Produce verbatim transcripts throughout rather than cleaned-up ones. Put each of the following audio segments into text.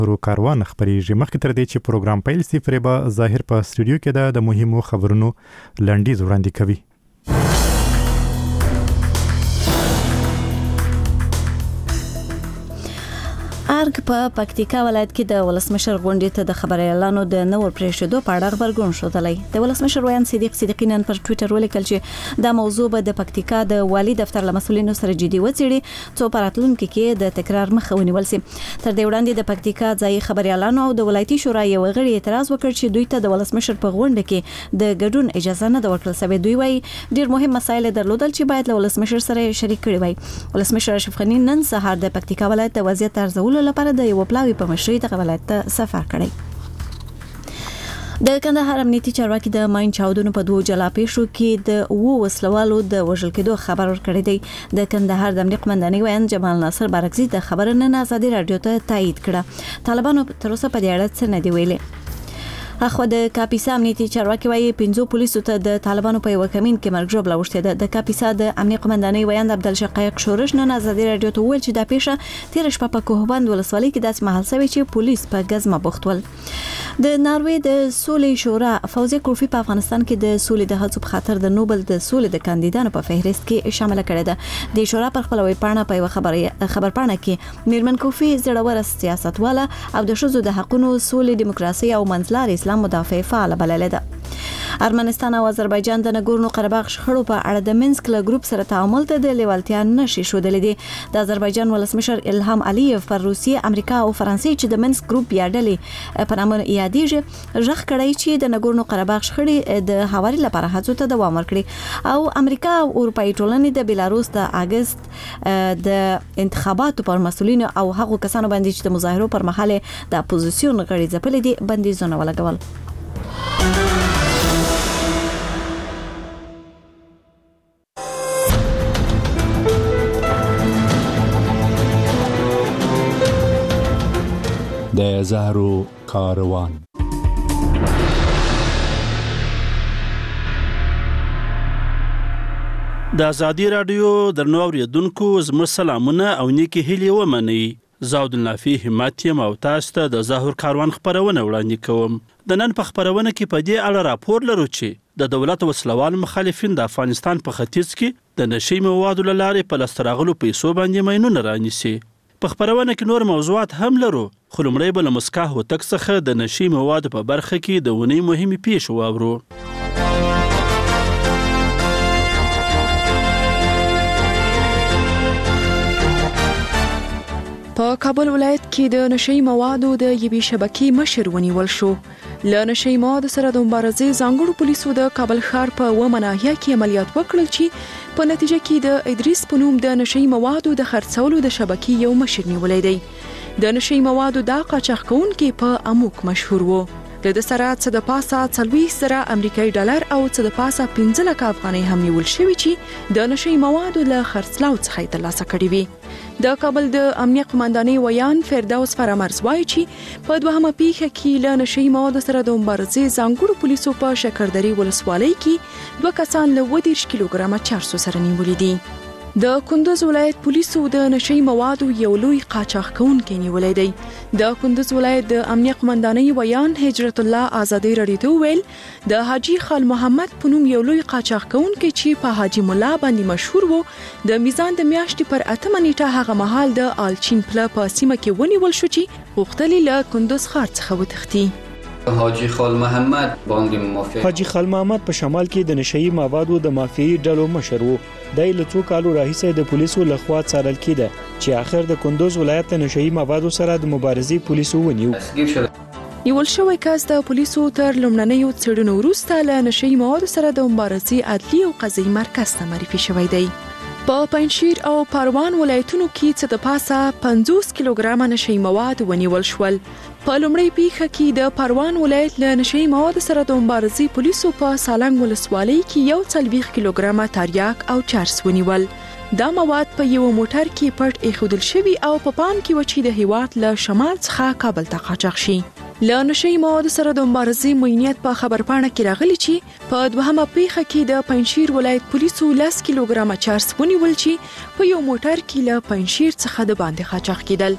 ورو کاروان خبريږي. مخکې تر دې چې پروګرام پیل شي فریبا ظاهر په استودیو کې د مهمو خبرونو لنډیز وړاندې کوي. ارګ په پکتیکا ولایت کې د ولسمشر غونډې ته د خبري اعلانو د نور پریښودو په اړه خبرګون شوتلی. د ولسمشر ویان صدیق صدیقی نن پر ټوئیټر ولیکل چې دا موضوع به د پکتیکا د والی دفتر له مسولینو سره جدي وڅېړي څو پراتلونکو کې د تکرار مخه ونیول شي. تر دې وړاندې د پکتیکا ځای خبري اعلانو او د ولایتي شورا یو غړي اعتراض وکړ چې دوی ته د ولسمشر په غونډه کې د ګډون اجازه نه ورکړل شوې. دوی وايي ډیر مهم مسایل درلودل چې باید له ولسمشر سره شریک کړي وای. ولسمشر اشرف غنی نن سهار د پکتیکا ولایت د وضعیت ارزولو لپاره د یو پلاوی په مشرۍ د ولایت ته سفر کړی. د کندهار امنیتي چارواکي د ماین چاودنو په دوه جلا پیښو کې د وو وسلوالو د وژل کېدو خبر ورکړی دی. د کندهار د امنیت قومندانۍ ویان جمال ناصر بارکزي د خبر نن ازادي رادیو ته تایید کړه. طالبانو تر اوسه په دې اړه څه نه دی ویلي. اخو د کاپیسا امنیتي چارواکي وايي پنځو پولیسو ته د طالبانو په یو کمین کې مرګ ژوبله وشته ده. د کاپیسا د امنیت قومندانۍ ویان عبدالشقایق شورش نن ازادي رادیو ته ویل چې دا پیښه تیر شپه په کوهبند ولسوالۍ کې داسې محل شوی چې پولیس په غزمه بوخت ول. د ناروې د سولې شورا فوزي کوفی په افغانستان کې د سولې د هڅو په خاطر د نوبل د سولې د کاندیدانو په فهرست کې شامل کړي ده. د شورا پر خپل ویب پاڼه په خبري خبرپاڼه کې میرمن کوفی زړور سیاستواله او د شذو د حقوقو سولې دیموکراسي او منځلار اسلام مدافع فعال بلل ده. ارمنستان او آذربایجان د نګورنو قرهباغ شخړو په اړه د منسک له ګروپ سره تعامل ته د لیوالتیا نشي شودلې دي. د آذربایجان ولسمشر الهام علیف پر روسیه، امریکا او فرانسې چې د منسک ګروپ یادلې په نامه یادېږي ژغ کړی چې د نګورنو قرهباغ شخړې د هواري لپاره هڅو ته دوام ورکړي او امریکا او اروپאי ټولنې د بیلاروس د اگست د انتخاباتو پر مسؤلین او هغو کسانو باندې چې د مظاهرو پر مهال د اپوزیسیون غړي ځپلې دي بندیزونه ولګول. د زهرو کاروان. د ازادي رادیو درنو اوریدونکو زموږ سلامونه او نیکی هیلې ومنئ. زه عبدالنافي همت یم او تاسو ته د زهر کاروان خپرونه وړاندې کوم. د نن په خپرونه کې په دې اړه راپور لرو چې د دولت وسلوال مخالفین د افغانستان په ختیځ کې د نشي موادو له لارې په لاسته راغلو پیسو باندې ماینونه رانیسي. په خپرونه کې نور موضوعات هم لرو خو لومړی به له مسکا هوتک څخه د نشي موادو په برخه کې د ونې مهمې پیښې واورو. په کابل ولایت کې د نشي موادو د یوې شبکې مشر ونیول شو. له نشي موادو سره د مبارزې ځانګړو پولیسو د کابل ښار په اومه ناحیه کې عملیات وکړل چې په نتیجه کې د ادریس په نوم د نشي موادو د خرڅولو د شبکې یو مشر نیولی دی. د نشي موادو دا قاچاق کوونکی په اموک مشهور و. د د سره څه د پاسه څلوېښت زره امریکایي ډالر او څه د پاسه پنځه لکه افغانۍ هم نیول شوي چې د نشي موادو له خرڅلاو څخه یې ترلاسه کړي وي. د کابل د امنیت قومندانۍ ویان فردوس فرامرز وایي چې په دوهمه پیښه کې له نشي موادو سره د مبارزې ځانګړو پولیسو په شکردرې ولسوالۍ کې دوه کسان له اووه دېرش کیلوګرامه چرسو سره نیولي دي. د کندوز ولایت پولیسو د نشي موادو یو لوی قاچاق کوونکی نیولی دی. د کندوز ولایت د امنیت قومندانۍ ویان هجرت الله ازادي رادیو ته وویل د حاجي خال محمد په نوم یو لوی قاچاق کوونکی چې په حاجي مولا باندې مشهور و د میزان د میاشتې پر اتمه نیټه هغه مهال د آلچین پله په سیمه کې ونیول شو چې غوښتل له کندوز ښار څخه وتښتي. حاجی خال محمد باندې مافیا حاجی خال محمد په شمال کې د نشئی موادو د مافیایي ډلو مشر وو. دای له څو کالو راهیسې د پولیسو لخوا څارل کېده چې آخر د کندوز ولایت د نشئی موادو سره د مبارزې پولیسو ونیو. نیول شوی کس د پولیسو تر لومړنیو څېړنو وروسته له نشئی موادو سره د مبارزې عدلي او قضایي مرکز ته معرفي شوی دی. په پنجشیر او پروان ولایتونو کې څه د پاسه پنځوس کیلوګرامه نشئی مواد ونیول شول. په لومړۍ پیښه کې د پروان ولایت له نشئی موادو سره د مبارزې پولیسو په سالنګ ولسوالۍ کې یو څلوېښت کیلوګرامه تریاک او چرس ونیول. دا مواد په یو موټر کې پټ ایښودل شوي او په پام کې و چې د هیواد له شمال څخه کابل ته قاچاق شي. له نشئی موادو سره د مبارزې معینیت په خبرپاڼه کې راغلی چې په دوهمه پیښه کې د پنجشیر ولایت پولیسو لس کیلوګرامه چرس ونیول چې په یو موټر کې له پنجشیر څخه د باندې قاچاق کېدل.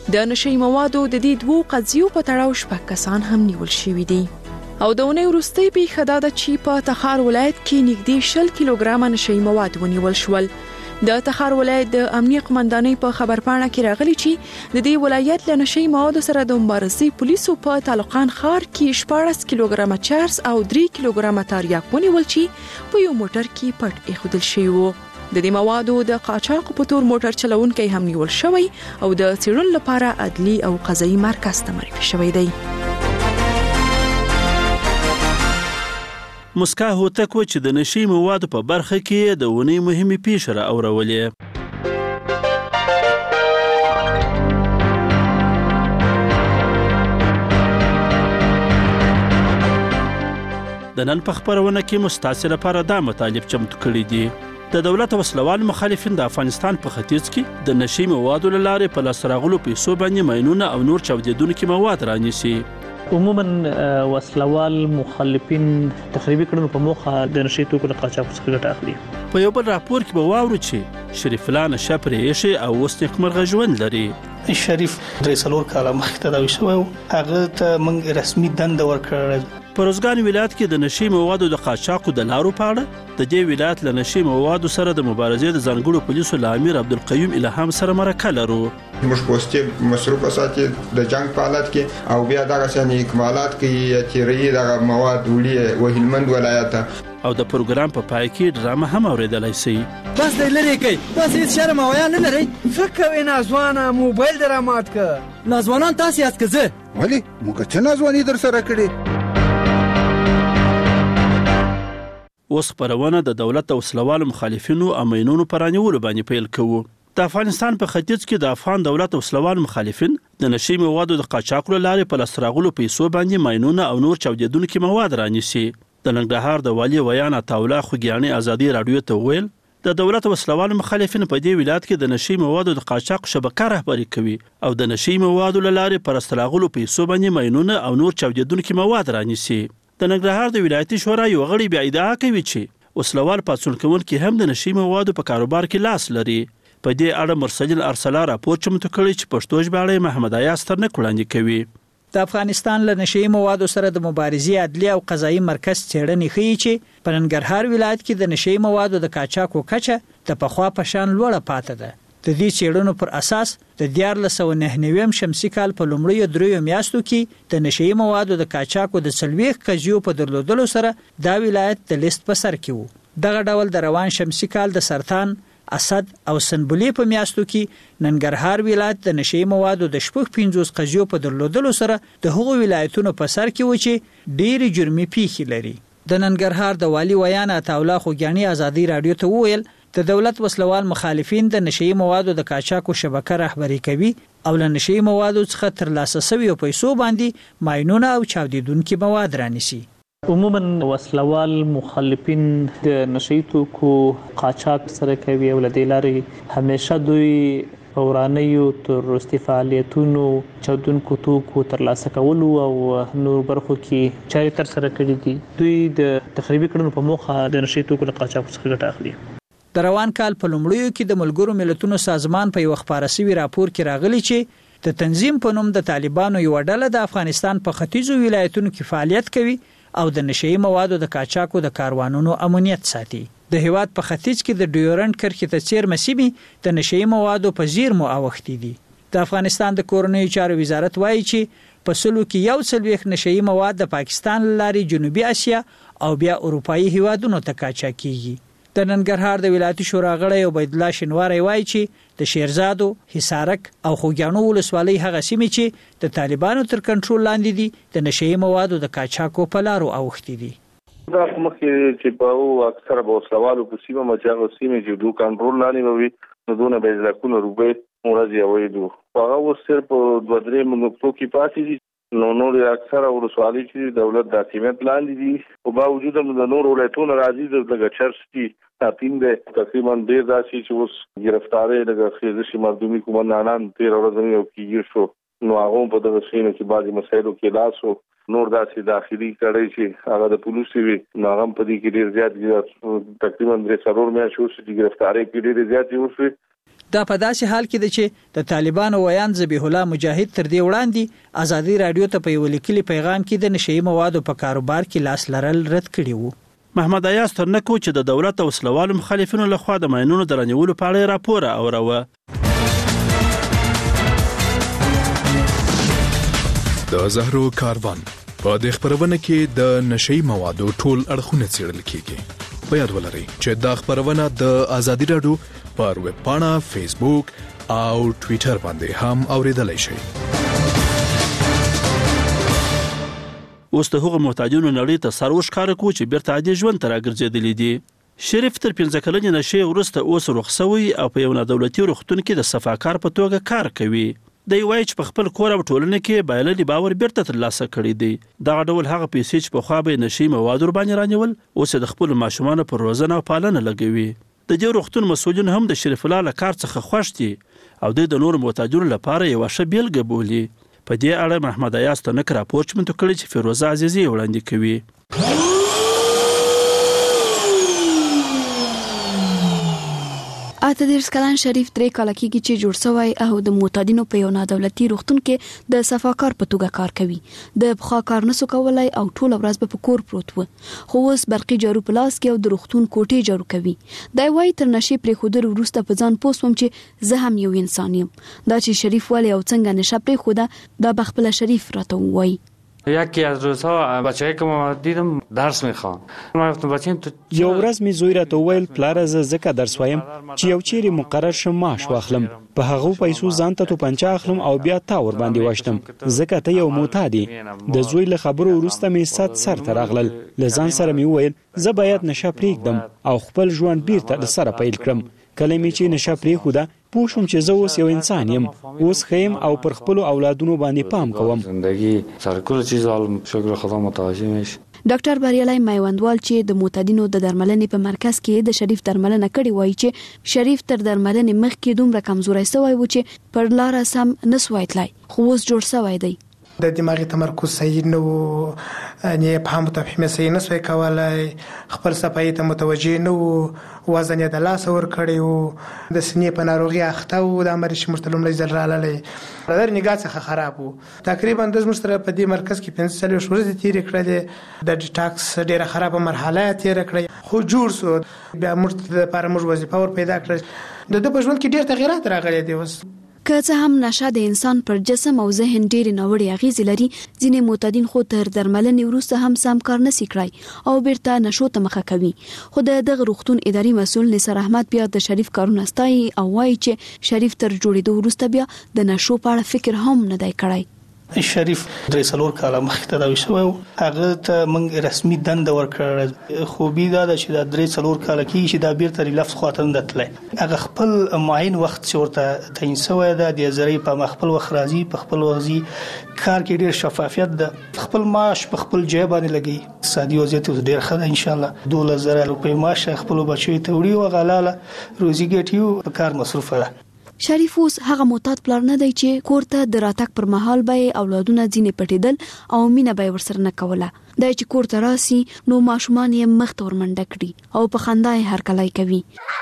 د نشي موادو د دې دوو قضیو په تړاو شپږ کسان هم نیول شوي دي. او د اونۍ وروستۍ پیښه دا ده چې په تخار ولایت کې نږدې شل کیلوګرامه نشي مواد ونیول شول. د تخار ولایت د امنیه قومندانۍ په خبرپاڼه کې راغلي چې د دې ولایت له نشي موادو سره د مبارزې پولیسو په تعلقان ښار کې شپاړس کیلوګرامه چرس او درې کیلوګرامه تریاک ونیول چې په یو موټر کې پټ ایښودل شوي وو. د دې موادو د قاچاق په تور موټر چلونکي هم نیول شوی او د څېړنې لپاره عدلي او قضایي مرکز ته معرفي شوی دی. مسکا هوتک و چې د نشي موادو په برخه کې د ونې مهمې پیښې را اورولې. د نن په خبرونه کې مستاسې لپاره دا مطالب چمتو کړي دي. د دولت وسلوال مخالفین د افغانستان په ختیځ کې د نشي موادو له لارې په لاس راغلو پیسو باندې ماینونه او نور چاودیدونکي مواد رانیسي. عموما وسلوال مخالفین تخریبي کړنو په موخه د نشي توکو د قاچاق څخه ګټه اخلي. په یو بل راپور کې به واورو چې شریف الله نشه پرې ایښی او اوس نیکمرغه ژوند لري. شریف درې څلور کاله مخکې تداوي شوی و، هغه ته موږ رسمي دنده ورکړه. په روزګان ولایت کې د نشي موادو د قاچاقو د لارو په اړه د دې ولایت له نشي موادو سره د مبارزې د ځانګړو پولیسو له امیر عبدالقیوم الهام سره مرکه لرو. موږ پوسټي مصروف ساتي د جنگ په حالت کې او بیا دغه څنګه اکمالات کوي چې ری دغه مواد وړي و هلمند ولایت او د پروګرام په پای کې ډرامه هم اوریدلای شي. بس د لری کوي بس هیڅ شرم او حیا نه لري. فکر وې نازوانه موبایل درامات ک نازوانان تاسو یاد کزه ولی موږ چې نازوانی در سره کړی. اوس خبرونه د دولت او وسلوالو مخالفینو امینونو پرانیولو باندې پیل کوو. د افغانستان په ختیځ کې د افغان دولت او وسلوالو مخالفین د نشي موادو د قاچاق لارې په لاس راغلو پیسو باندې ماینونه او نور چاودیدونکي مواد رانیسي. د ننګرهار د والي ویان عطاالله خوګیاني ازادي رادیو ته ویل د دولت او وسلوالو مخالفین په دې ولایت کې د نشي موادو د قاچاق شبکه رهبري کوي او د نشي موادو لارې پر استراغلو پیسو باندې ماینونه او نور چاودیدونکي مواد رانیسي. د ننګرهار د ولایتي شورا یو غړي بیا ادعا کوي چې وسلوال پاڅون کوونکي هم د نشي موادو په کاروبار کې لاس لري. په دې اړه مرسل ارسلا راپور چمتو کړی چې پښتو ژباړه محمد ایاز ترنه وړاندې کوي. د افغانستان له نشي موادو سره د مبارزې عدلي او قضایي مرکز څېړنې ښیي چې په ننګرهار ولایت کې د نشي موادو د قاچاقو کچه د پخوا په شان لوړه پاتې ده. د دې څېړنو پر اساس د دیارلس سوه نهه نوي شمسي کال په لومړیو دریو میاشتو کې د نشي موادو د قاچاقو د څلوېښت قضیو په درلودلو سره دا ولایت د لیست په سر کې و. دغه ډول د روان شمسي کال د سرطان، اسد او سنبلې په میاشتو کې ننګرهار ولایت د نشي موادو د شپږ پنځوس قضیو په درلودلو سره د هغو ولایتونو په سر کې و چې ډېرې جرمي پیښې لري. د ننګرهار د والي ویان عطاالله خوګیاني ازادي رادیو ته وویل د دولت وسلوال مخالفین د نشي موادو د قاچاقو شبکه رهبري کوي او له نشي موادو څخه ترلاسه شویو پیسو باندې ماینونه او چاودیدونکي مواد رانیسي. عموما وسلوال مخالفین د نشي توکو قاچاق سره کوي او له دې لارې همیشه دوی ورانیو تروریستي فعالیتونو چاودونکو توکو ترلاسه کولو او نور برخو کې چارې تر سره کړې دي. دوی د تخریبي کړنو په موخه د نشي توکو د قاچاق څخه ګټه اخلي. د روان کال په لومړیو کې د ملګرو ملتونو سازمان په یو خبره شوی راپور کې راغلی چې د تنظیم په نوم د طالبانو یو ډله د افغانستان په ختیځو ولایتونو کې فعالیت کوي او د نشي موادو د قاچاقو د کاروانونو امنیت ساتي. د هیواد په ختیځ کې د ډیورنډ کرښې ته څیرمه سیمې د نشي موادو په زیرمو اوښتي دي. د افغانستان د کورنیو چارو وزارت وایي چې په سلو کې یو څلوېښت نشي مواد د پاکستان له لارې جنوبي اسیا او بیا اروپایي هیوادونو ته قاچاق کیږي. د ننګرهار د ولایتي شورا غړی عبید الله شینواری وایي چې د شیرزادو، حصارک او خوږیاڼو ولسوالۍ هغه سیمې چې د طالبانو تر کنټرول لاندې دي د نشي موادو د قاچاقو په لارو اوښتي دي. دا مخکې چې په اکثره به وسلوالو په سیمه مچاغو سیمې چې دو کنټرول لاندې وي نو دونه به ځکونه روبې مرزي وایي. هغه اوس صرف دوه درې نقطو کې پاتې دي. نو نور اکثره ولسوالۍ چې دولت د حاکمیت لاندې دي او باوجود هم د نور ولایتونو راځي د لږ چرسي تاپین ده تقریبا ډېر داسې چې اوس ګرفتارې لږ خېزشي مردمي کومندانان تیر ورځې یو کېږي شو نو هغه په دغه سیمه کې بعضي مسایلو کې لاس او نور داسې داخلي کړی چې هغه د پولیسو وي نو هغه په دې کې ډېر زیات تقریبا درې څلور میاشتې اوس چې ګرفتارۍ کې ډېرې زیاتې وشوې. دا په داسې حال کې ده چې د طالبانو ویان ذبیح الله مجاهد تر دې وړاندې ازادي رادیو ته په یو لیکلي پیغام کې د نشئی موادو په کاروبار کې لاس لرل رد کړي وو. محمد ایاز ترنکو چې د دولت او وسلوالو مخالفینو لخوا د ماینونو د رانیولو په اړه راپور اوروه. د زهرو کاروان په دې خبرونه کې د نشئی موادو ټول اړخونه څېړل کیږي. په یاد ولرئ چې دا خبرونه د ازادي رادیو پر ویب پاڼه، فیسبوک او ټوئیټر باندې هم اوریدلای شئ. اوس د هغو محتاجونو نړۍ ته سر وښکاره کړو چې بیرته عادي ژوند ته راګرځېدلي دي. شریف تر پنځه کلنې نشې وروسته اوس رخصت شوی او په یو نادولتي روغتون کې د صفاکار په توګه کار کوي. دی وایي چې په خپل کور او ټولنه کې بایللي باور بیرته ترلاسه کړی دی. دغه ډول هغه پیسې چې پخوا به یې نشي مواد ورباندې رانیول اوس یې د خپلو ماشومانو پر روزنه او پالنه لګوي. د دې روغتون مسؤلین هم د شریف الله له کار څخه خوښ دي او دوی د نورو محتاجونو لپاره یوه ښه بیلګه بولي. په دې اړه محمد ایاز تنک راپور چمتو کړی چې فیروزه عزیزي وړاندې کوي. اته دیرش کلن شریف درې کاله کېږي چې جوړ شوی او د معتادینو په یو نادولتي روغتون کې د صفاکار په توګه کار کوي. د پخوا کار نسو کولای او ټول ورځ په کور پروت و، خو اوس برقي جارو په لاس کې او د روغتون کوټې جارو کوي. دا وایي تر نشي پرې خودر وروسته په ځان پوسوم چې زه هم یو انسان یم. دا چې شریف ولی او څنګه نشه پرې خوده دا بخپل شریف راته وایي. یکی از روزها بچه‌ای که ما دیدم درس میخوان. ما گفتم بچه‌م تو یو ورځ می زوی راته ویل پلار زه زکه درس وایم چې یو چیرې مقرر شم معاش واخلم، په هغه پیسو ځان ته توپنچه اخلم او بیا تا ور باندې واشتم، زکه ته یو معتادی. د زوی له خبرو وروسته می سات سر ته راغلل. لزان سره می ویل زه باید نشه پرېږدم او خپل ژوند بیرته سره پیل کړم. کله می چې نشه پرېښوده پوه شوم چې زه اوس یو انسان یم، اوس خیم او پر خپل اولادونو باندې پام کوم. زندگی سر کل چیز عالم شکر خدا متوجه میشه. ډاکټر بریالي میوندوال چې د معتادینو د درملنې په مرکز کې د شریف درملنه کړې وایي چې شریف تر درملنې مخکې دومره کمزوری شوی و چې پر لار سم نسوای تلای، خو اوس جوړ شوی دی. د دماغي تمرکز صحیح نه و، نه فهم تفهیم صحیح نه سوی کولای، خپل صفایي ته متوجه نه و، وزن یې د لاس ور کړی و، د سینې په ناروغي اخته و، د امر شمرتلوم لږ ځل رالالی در نگاه څخه خراب و. تقریبا د زموږ سره په دې مرکز کې پنځه څلوېښت ورځې تېرې کړلې، د ډیټاکس ډېره خرابه مرحله یې تېره کړه، خو جوړ سو. بیا موږ دپاره موږ وظیفه ور پیدا کړه. د ده په ژوند کې ډېر تغیرات راغلی دی. اوس که څه هم نشه د انسان پر جسم او ذهن ډېرې ناوړې اغېزې لري، ځینې معتادین خو تر درملنې وروسته هم سم کار نشي کړی او بیرته نشو ته مخه کوي. خو د دغه روغتون اداري مسؤل نثار احمد بیا د شریف کارونه ستایي او وایي چې شریف تر جوړېدو وروسته بیا د نشو په اړه فکر هم نه دی کړی. شریف درې څلور کاله مخکې تداوي شوی و، هغه ته موږ رسمي دنده ورکړه. خوبي دا ده چې دا درې څلور کاله کېږي چې دا بیرته ریلفس خواته نه تللی. هغه خپل معین وخت چې ورته تعین شوی ده د زرۍ په خپل وخت راځي، په خپل وخت ځي، کار کې ډېر شفافیت ده، خپل معاش په خپل جای باندې لګوي. اقتصادي وضعیت اوس ډېر ښه ده، انشاءالله دولس زره روپۍ معاش خپلو بچیو ته وړي او هغه لاله روزي ګټي په کار مصروفه ده. شریف اوس هغه معتاد پلار نه دی چې کور ته د راتګ پر مهال به اولادونه ځینې پټېدل او مینه به ورسره نه کوله. دا چې کور ته راسي نو ماشومان یې مخ ته ورمنډه کړي او په خندا یې هرکلی کوي.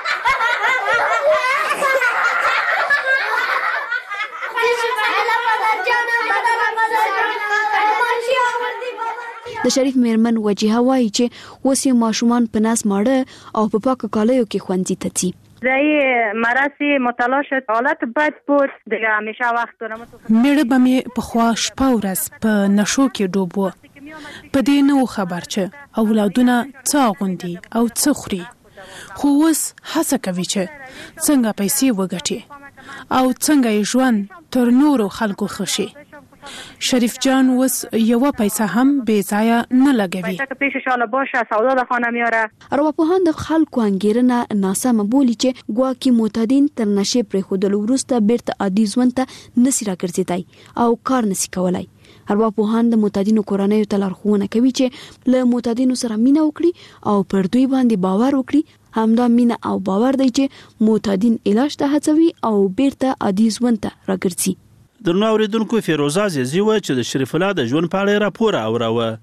د شریف میرمن وجیها وایي چې اوس یې ماشومان په ناز ماړه او په پاکو کالیو کې ښوونځي ته ځي. زي مراسي مطالعه شد حالت بد بود دیگه همیشه وخت دارم. میړه به مې په خوا شپه ورځ په نشو کې ډوب و، په دې نه و خبر چې اولادونه څه اغوندي او څه خوري، خو اوس هڅه کوي چې څنګه پیسې وګټي او څنګه یې ژوند تر نورو خلکو ښه شي. شریف جان اوس یوه پیسه هم بې ځایه نه لګوي. پیسه که پیشش حالا باشه سودا د خانه میاره. ارواپوهان د خلکو انګیرنه ناسمه بولي چې ګواکې معتادین تر نشې پرېښودلو وروسته بیرته عادي ژوند ته نسي راګرځېدی او کار نسي کولی. ارواپوهان د معتادینو کورنیو ته لارښوونه کوي چې له معتادینو سره مینه وکړي او پر دوی باندې باور وکړي. همدا مینه او باور دی چې معتادین علاج ته هڅوي او بیرته عادي ژوند ته راګرځي. درنو اوریدونکو، فیروزه عزیزي وه چې د شریف الله د ژوند په اړه راپور اوروه.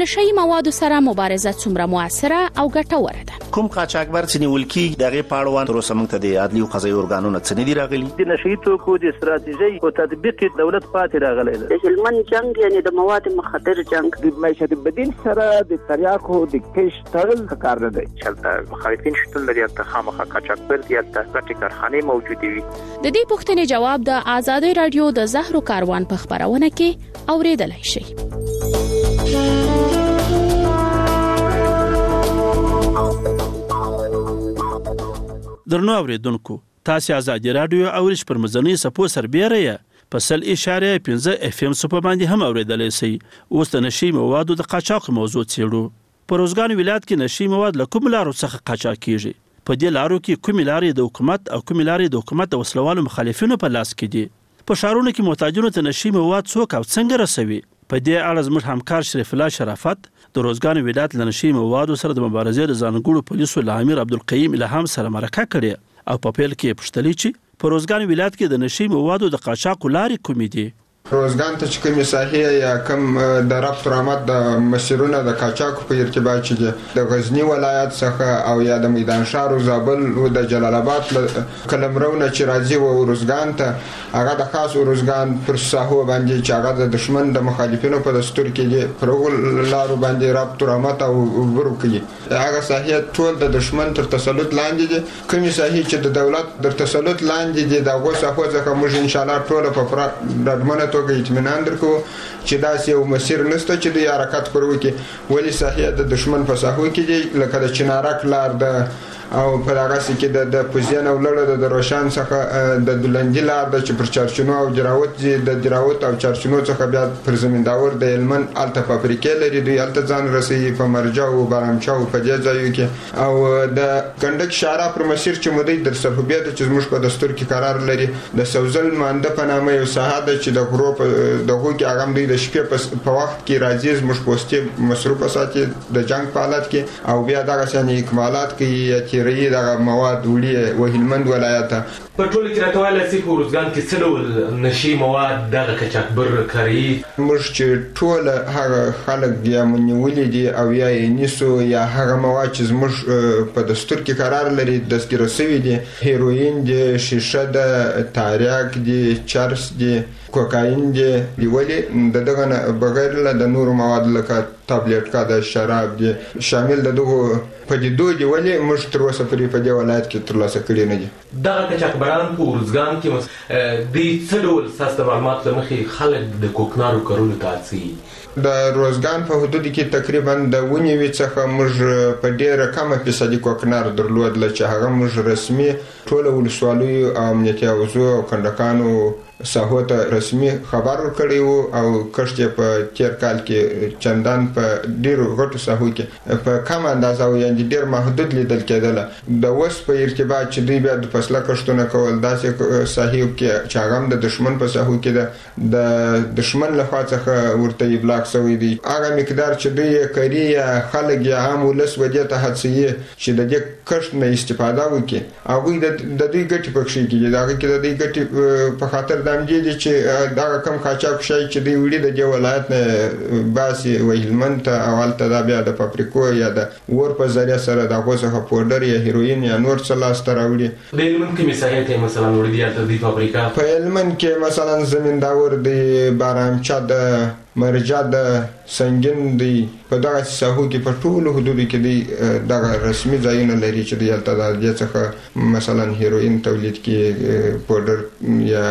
نشئی موادو سره مبارزه څومره موثره او ګټوره ده. کوم قاچاقبر چې نیول کیږي دغه پاړوان تر اوسه موږ ته د عدلي او قضایي ارګانونو څخه نه دي راغلي. د نشئی توکو د استراتیژي او تطبیق دولت پاتې راغلی دی. د هلمند جنگ یعنی د مواد مخدر جنگ د معیشت بدیل سره د تریاکو د کش تړل کار نه دی. چلته مخالفین شتون لري ته خامخا قاچاقبر دي ته ګټي کارخانه موجوده وي. د دې پوښتنې جواب د آزادۍ رادیو د زهرو کاروان په خبرونه کې اوریدلای شئ. درنو اوریدونکو تاسو آزادۍ رادیو او ریش پر مزنی سپو سربېره په سل اشاره پنځه اف ام سپو باندې هم اوریدلای شئ. اوس د نشي موادو د قاچاق موضوع څېړو. په روزګان ولایت کې نشي مواد له کوم لارو څخه قاچاق کیږي؟ په دې لارو کې کوم لارې د حکومت او کوم لارې د حکومت د وسلوالو مخالفینو په لاس کې دي؟ په شهرونو کې محتاجونو ته نشي مواد څوک او څنګه رسوي؟ په دې اړه زموږ همکار شریف الله شرافت د روزګان ولایت له نشي موادو سره د مبارزې د ځانګړو پولیسو له امیر عبدالقیوم الهام سره مرکه کړې او په پیل کې پوښتلې چې په روزګان ولایت کې د نشي موادو د قاچاق لارې کومې دي؟ روزګان ته چې کومې ساحې یا کوم د ربط رحمت د مسیرونه د قاچاق په ارتباط چې دي د غزنی ولایت څخه او یا د میدان شهر او زابل او د جلال آباد کلمرونه چې راځي و روزګان ته هغه د خاص روزګان پر ساحو باندې چې هغه د دشمن د مخالفینو په دستور کې دي پر لارو باندې ربط رحمت او ورو کوي. هغه ساحې ټول د دشمن تر تسلط لاندې دي. کومې ساحې چې د دولت در تسلط لاندې دي دغه ساحو څخه موږ ان شاء الله ټول په پرادمنه توګه اطمینان درکو چې داسې یو مسیر نشته چې د حرکت پر وکړي. ولی ساحې د دشمن په ساحو کې دي لکه د چنارک لار د او په هغه کې د د پوزین او لړ د روشان څخه د دلندی لار د چې پر چارچنو او جراوت دي د جراوت او چارچنو څخه بیا پر زمینداور د هلمند الته فابریکې لري دوی الته ځان رسي په مرجا او بارامچا او په دې ځایو کې او د کندک شارع پر مسیر چې مودي در صحوبیت چې زموږ په دستور کې قرار لري د سوزل مانده په نامه یو ساحه ده چې د غرو د هوګي هغه دوی د شپې په وخت کې راځي زموږ پوسټي مصروف ساتي د جنگ په حالت کې او بیا دغه څنګه اکمالات کوي رئی دغه مواد وړي و هلمند ولایت په ټول کې راټول سي په روزګان کې څه ډول نشي مواد دغه قاچاقبر کوي؟ موږ چې ټول هغه خلک یا منولې دي او یا نیسو یا هغه مواد چې موږ په دستور کې قرار لري دستګیر شوی دي هیروین دي شیشه ده تاریاک دي چرس دي کوکاین دی ولی د دغه بغیر له د نور مواد لکه تابلیټ کا د شراب دی شامل د دغه پدیدو دی ولی موږ تر اوسه پرې په دې ولایت کې ترلاسه کړی نه دي. دغه قاچاقبران په روزګان کې د څه ډول ساست معلومات لمخې خلک د کوکنارو کارولو ته هڅوي؟ د روزګان په حدود کې تقریبا د ونیوي څخه موږ په ډیره کمه فیصدي کوکنار درلود چې هغه موږ رسمي ټول ولسوالیو او امنیتي اوزو او کندکانو ساحو ته رسمي خبر ورکړی او کښت په تیر کال کې چندان په ډیرو غټو ساحو کې په کم اندازه او یعنی ډیر محدود لیدل کېدل. د وس په ارتباط چې دوی بیا د فصله کښتونه کول داسې ساحو کې چې هغه د دشمن په ساحو کې ده د دشمن له خوا څخه ورته ابلاغ شوی دی. هغه مقدار چې دوی کړي یا خلک یا عام ولس ودی ته هڅوي چې د دې کښت نه استفاده وکړي هغه د دوی ګټي پکښې کې دا کې د دوی ګټي په خاطر دامجې دي چې دا کم قاچاق شي چې دی وړي د دې ولایت نه باسي و هلمند ته اولته دا بیا د فابریکو یا د ور په ذریعہ سره د غوسه پودر یا هیروین یا نور څه لاس ته راوړي. د هلمند کې مثال ته مثلا وړي دي د فابریکا په هلمند کې مثلا زمینداور دی بارامچا د مرجع د سنگین دی په دغه ساحو کې په ټولو حدودو کې دی دغه رسمي ځایونه لري چې د یلته د دې څخه مثلا هیروین تولید کې پودر یا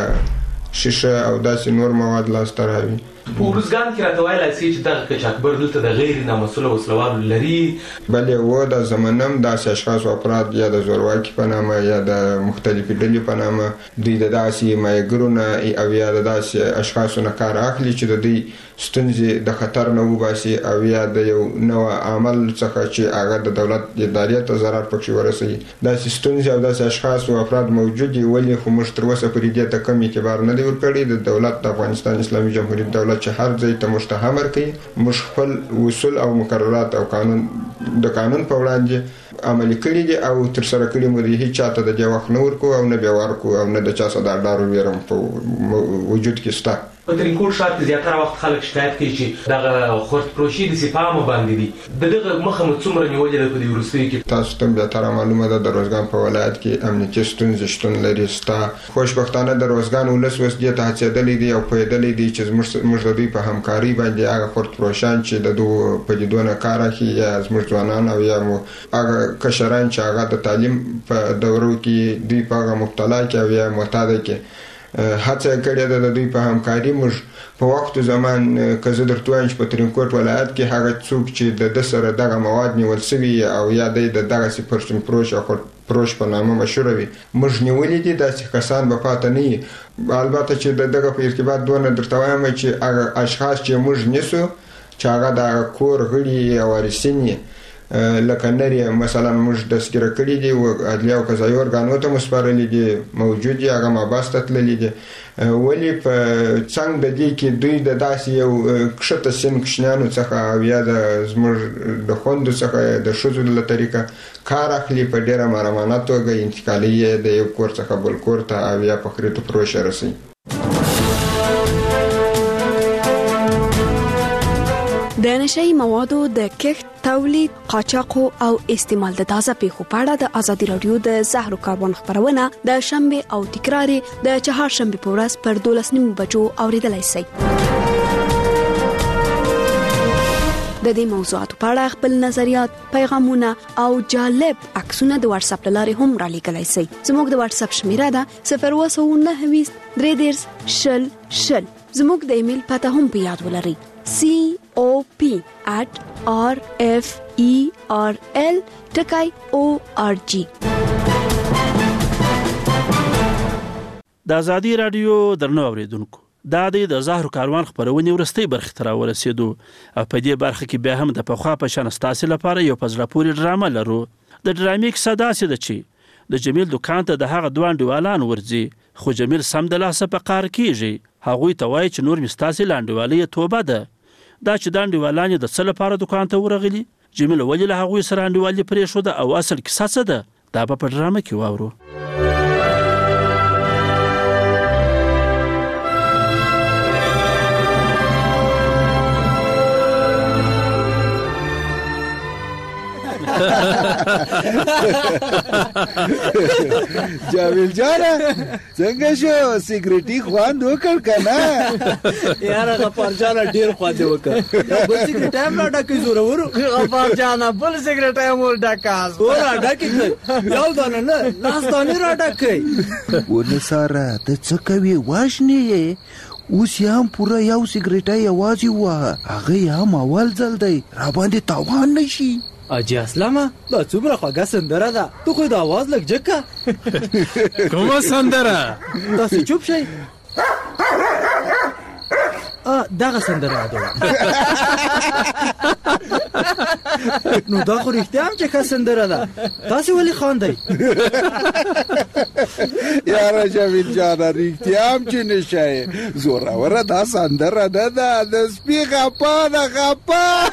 شیشه او داسې نور مواد لاس ته راوي. په روزګان کې راته ویلای شي چې دغه قاچاقبر دلته د غیر نامسؤله وسلوال لري؟ بلې و د زمنم داسې اشخاص او افراد یا د زورواکي په نامه یا د مختلفې ډلې په نامه دوی د داسې مایګرو نه او یا د داسې اشخاصو نه کار اخلي چې د دوی ستونزې د خطر نه وباسي او یا د یو نوع عمل څخه چې هغه د دولت ادارې ته ضرر پکې ورسوي. داسې ستونزې او داسې اشخاص او افراد موجود دي ولې خو موږ تر اوسه پورې دې ته کم اعتبار نه دی ورکړی. د دولت د افغانستان اسلامي جمهوریت دولت چې هر ځای ته موږ ته امر کوي موږ خپل اصول او مقررات او قانون د قانون په وړاندې عملي کړي دي او تر سره کړي مو دي هیڅ چاته د دې وخت نه ورکو او نه بیا ورکو او نه د چا څخه د اډارو ویرم په وجود کې شته. په ترینکوټ ښار کې زیاتره وخت خلک شکایت کوي چې دغه خورد فروشي د سپامو باندې دي. د دغه مخه مو څومره نیولې ده په دې وروستیو کې؟ تاسو ته زیاتره معلومه ده د روزګان په ولایت کې امنیتي ستونزې شتون لري. ستا خوشبختانه د روزګان ولس اوس دې ته هڅېدلی دي او پوهېدلی دي چې موږ د دوی په همکاري باندې هغه خورد فروشان چې د دوو پدیدو نه کار اخلي یا زموږ ځوانان او یا مو هغه کشران چې هغه د تعلیم په دورو کې دوی په هغه مبتلا کې او یا معتاده کې هڅه کړې ده د دوی په همکاري. موږ په وخت زمان که زه درته وایم چې په ترینکوټ ولایت کې هغه څوک چې د ده سره دغه مواد نیول سوي او یا دی د دغسې پرچون فروش او خورد فروش په نامه مشهوره وي موږ نیولي دي. داسې کسان به پاته نه وي. البته چې د دغه په ارتباط دونه درته وایم چې هغه اشخاص چې موږ نیسو چې هغه د کور غړي او وارثین لکه نری مثلا موږ دستګیره کړي دي او عدلیه او قضایي ارګانو ته مو سپارلي دي، موجود دي، هغه محبس ته تللي دي. ولې په څنګ د دې کې دوی د داسې یو کښته سن کوچنیانو څخه او یا د زموږ د خوندو څخه د ښځو له طریقه کار اخلي، په ډېره مهربانه توګه انتقالي یې د یو کور څخه بل کور ته او یا په خرید و فروش رسوي. د نشئی موادو د کښت، تولید، قاچاق او استعمال د تازه پیښو په اړه د ازادي رادیو د زهرو کاروان خبرونه د شنبه او تکرار د چهارشنبه په ورځ پر دولس نیمو بجو اوریدلای شئ. د دې موضوعاتو په اړه خپل نظریات، پیغامونه او جالب عکسونه د واتس اپ لارې هم را لیږلای شئ. زموږ د واتس اپ شمیره ده صفر اووه نهه ویشت درې دېرش شل شل. زموږ د ایمیل پته هم په یاد ولرئ: c o p at r f e r l ټکای o r g. د ازادي رادیو درنو اوریدونکو، دا د زهرو کاروان خبرونه ورستۍ برخه تر ورسېدو او په دې برخه کې بیا هم د پخوا په شان ستاسو لپاره یو پزړه پورې ډرامه لرو. د ډرامې کیسه داسې ده چې د جمیل دکان ته د هغه دوه انډیوالان ورځي، خو جمیل سم د لاسه په قار کیږي. هغوی ته وایي چې نور مستاسي لاندوالۍ توبه ده. دا چې د انډیوالان د څه لپاره دکان ته ورغلي، جمیل ولې له هغوی سره انډیوالي پرېښوده او اصل کیسه څه ده، دا به په ډرامه کې واورو. جاویل جانا څنګه شو؟ سیګریټي خوان وکړ کنه؟ یاره غفار جانا ډیر خواده وکړ. بل سیګریټ هم لا ډکې زوره ورو. غفار جانا بل سیګریټ هم ور ډکاس ورا ډکې یو دانه نه لاس دانه را ډکې. ونه ساره ته څه کوي؟ واښنی اوس هم پوره یو سیګریټ یوازې و، هغه هم اول ځل دی، را باندې تاوان نشي. اجي اسلامه دا څومره خوږه سندره ده، تو خو د आवाज لګ جکه. کومه سندره؟ تاسو چوپ شئ. ا دغه سندره ده. نو دا خو رښتیا هم چې ښه سندره ده، تاسو ولې خاندئ؟ یاره جمیل جانه رښتیا هم چې نشئ، زوروره دا سندره نه ده، د سپي غپا ده، غپا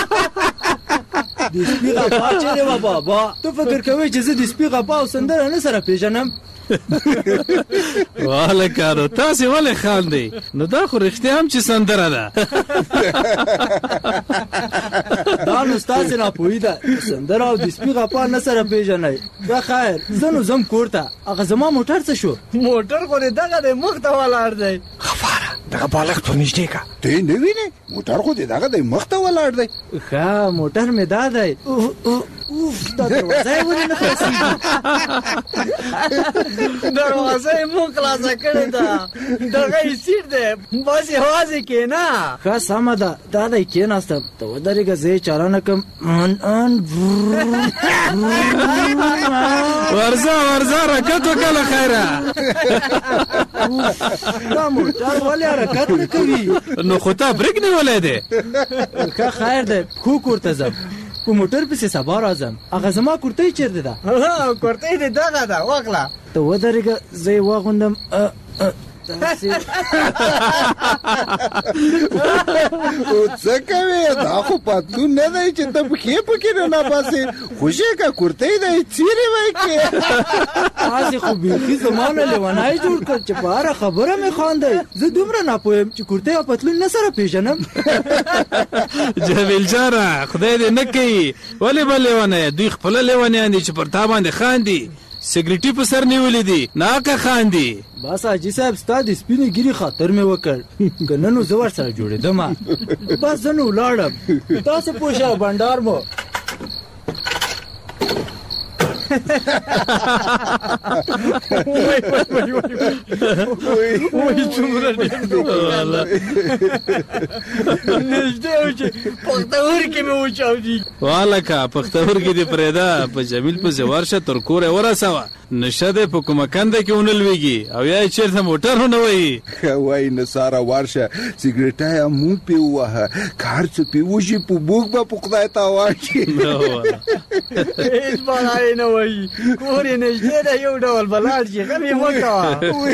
د سپي غپا چیرې وه بابا؟ تو فکر کوئ چې زه د سپي غپا او سندره نه سره پیژنم؟ والکانو تاسې ولې خاندئ؟ نو دا خو رښتیا هم چې سندره ده. دا نو ستاسې ناپوهي ده، سندره او د سپي غپا نه سره پیژنئ. دا خیر زه نو ځم کور ته. هغه زما موټر څه شو؟ موټر خو دې دغه دی، مخ ته ولاړ دی. غفاره دغه بالښت ور نږدې که، ته یې نه وینې؟ موټر خو دې دغه دی، مخ ته ولاړ دی. ښه موټر مې دا دی. اوف دا دروازه یې ولې نه خلاصېږي؟ دروازه یې مو خلاصه کړې ده، دغه یې سیټ دی، بس یوازې کښېنه. ښه سمه ده، دا دی کښېناستم. ته ودرېږه زه یې چاره نه کړم. ورځه ورځه حرکت وکړه له خیره. دا موټر ولې حرکت نه کوي؟ نو خو تا بریک نیولی دی. ښه خیر دی، خو کور ته ځم، په موټر پسې سبا راځم. هغه زما کورتۍ چیرته ده؟ کورتۍ دې دغه ده، واخله. ته ودرېږه زه یې واغوندم. او څه کوي دا خو پتلون نه دی چې ته پکې پکې نه باسې خوشې کا کورته دی چیرې وای کې تاسو خو بیخي زمانه لیونای جوړ کړ چې په هر خبره مې خواندې زه دومره نه پوهیم چې کورته او پتلون نه سره پیژنم جمیل جاره خدای دې نه کوي ولې به لیونه دوی خپل لیونیان دي چې پر تا باندې خاندي سیګریټي په سر نیولې دي ناکه خاندي بس حاجي صاحب ستا د سپینې ګیري خاطر مې وکړ که نه نو زه ورسره جوړېدم بس زه نو ولاړم تاسو پوښه بنډار مو وای څومره ډېر نږدې و چې پښتورګي مې وچاودي والکه پښتورګي دې پرېږده په جمیل پسې ورشه تر کوره ورسوه نشه دی په کومه کنده کې ونه لویږي او یا یې چېرته موټر ونه وهي وایي نثاره ورشه سګرېټه یې مونږ پې ووهه که هر څه پې وشي په موږ به په خدای تاوان شي هېڅ بلا یې نه وایي کور یې نږدې ده یو ډول به لاړ شي غم یې مه کوه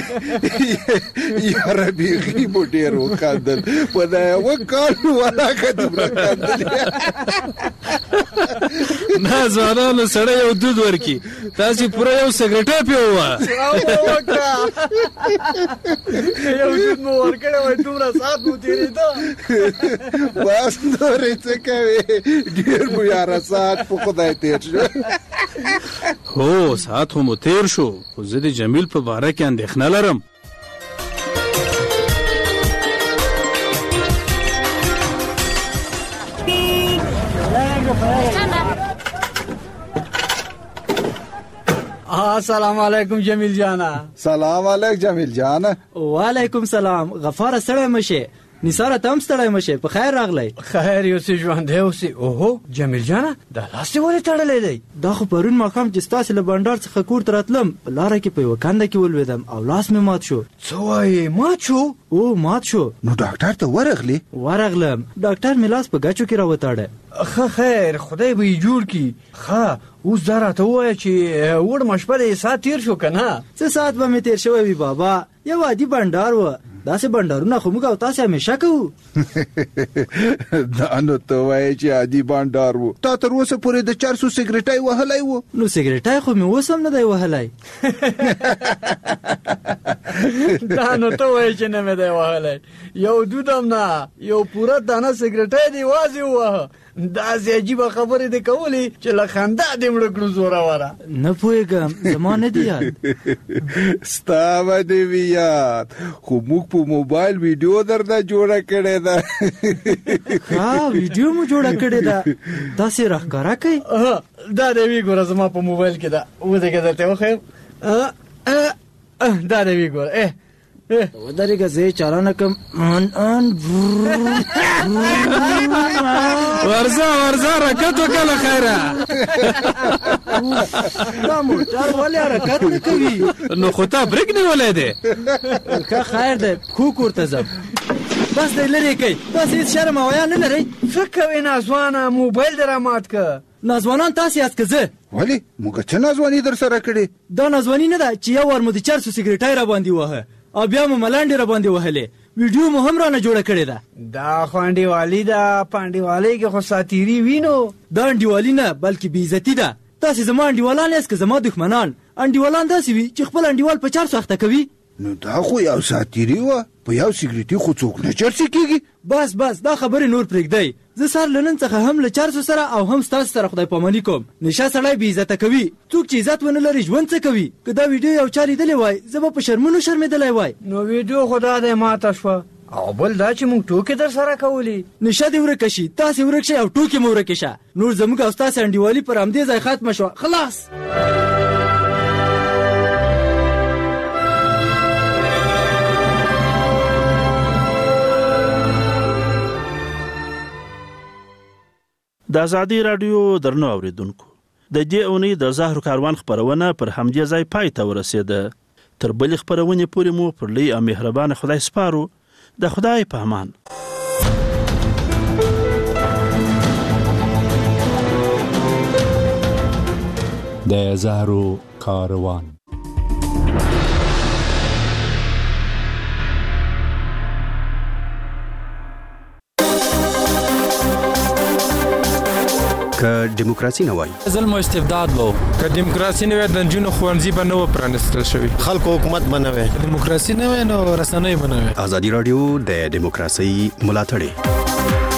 یاره بیخي مو ډېر وخندل په دا یوه کال مې ولاکه دومره خندل نه ځوانانو سړی یو دود ورکړي تاسې پوره یو سګرټه پې ووهه یو دود مو ورکړی وای دومره ساعت مو تېرېده بس نورې څه کوې ډېر مو یاره ساعت په خدای تېر شو هو ساعت خو مو تېر شو خو زه د جمیل په باره کې اندېښنه لرم السلام علیکم جمیل جانا سلام علیکم جمیل جانا وعلیکم سلام غفاره ستړی مشه نثاره تم ستړی مشه په خیر راغلی خیر یو څه ژوندی اوسې اوهو جمیل جانا دا لاس دې ولې تړلی دی دا خو پرون ماښام چې ستاسې له بنډار څخه کور ته راتلم په لاره کې په یوه کنده کې ولوېدم او لاس مې مات شو څه وایې مات شو او مات شو نو ډاکټر ته ورغلې ورغلم ډاکټر مې لاس په ګچو کې راوتاړه ښه خیر خدای به یې جوړ کړي ښه اوس دا راته ووایه چې وړمه شپه د ساعت تېر شو که نه څه ساعت به مې تېر شوی وي بابا یو عادي بنډار و داسې بنډارونه خو موږ او تاسې همیشه کوو دا نو ته وایې چې عادي بنډار و تا تر اوسه پورې د چرسو سګرېټی وهلی و نو سګرېټی خو مې اوس هم نه دی وهلی دا نو ته وایې چې نه مې دی وهلی یو دود هم نه یو پوره دانه سګرېټی دی یوازې ووهه داسې عجیبه خبرې دې کولې چې له خندا دې مړه کړو زوروره نه پوهېږم زما نه دی یاد ستا به دې وي یاد خو موږ په موبایل ویډیو درته جوړه کړې ده ها ویډیو مو جوړه کړې ده داسې راښکاره کوي دا دې وی ګوره زما په موبایل کې ده ودرېږه درته وښیم دا دې وی ګوره ودرېږه زه یې چالانه کړم ورځه ورځه حرکت وکړه له خیره دا موټر ولې حرکت نه کوي نو خو تا بریک نیولی دی ښه خیر دی پښو کور ته ځم بس دی لرې کوي تاسې هېڅ شرم او حیا نه لرئ څه کوې نازوانه موبایل دې رامات که نازوانان تاسې یاست که زه ولې موږ څه نازواني در سره کړې دا نازواني نه ده چې یو وار مو د چرسو سګرېټی را باندې وهه او بیا مو ملانډې را باندې وهلې ویډیو مو هم رانه جوړه کړې ده دا خو انډیوالي ده په انډیوالۍ کې خو ساتیري وینو دا انډیوالي نه بلکې بېعزتي ده تاسې زما انډیوالان یاست که زما دښمنان انډیوالان داسې وي چې خپل انډیوال په چرسو اخته کوي نو دا خو یو ساتیري وه په یو سګرېټي خو څوک نه چرسي کېږي بس بس دا خبرې نور پرېږدئ زه سر له نن څخه هم له چرسو سره او هم ستاسو سره خدای پاماني کوم نشه سړی بې عزته کوي څوک چې عزت ونه لري ژوند څه کوي که دا ویډیو یو چا لیدلی وای زه به په شرمونو شرمېدلی وای نو ویډیو خو دا دی ماته شوه او بل دا چې موږ ټوکې در سره کولې نشه دې ورکه شي تاسې ورک شئ او ټوکې مو ورکې شه نور زموږ او ستاسې انډیوالي پر همدې ځای ختمه شوه خلاص د ازادي راډیو درنو اوریدونکو د دې اونۍ د زهرو کاروان خپرونه پر همدې ځای پای ته ورسېده تر بلې خپرونې پورې مو پر لوی او مهربانه خدای سپارو د خدای په امان د زهرو کاروان که دیموکراسي نه وای ظلم او استبداد وو که دیموکراسي نه وای د جنونو خوانزي به نو پرانستل شوی خلکو حکومت بنوي دیموکراسي نه وای نو رسنۍ بنوي ازادي رادیو د دیموکراسي ملاتړ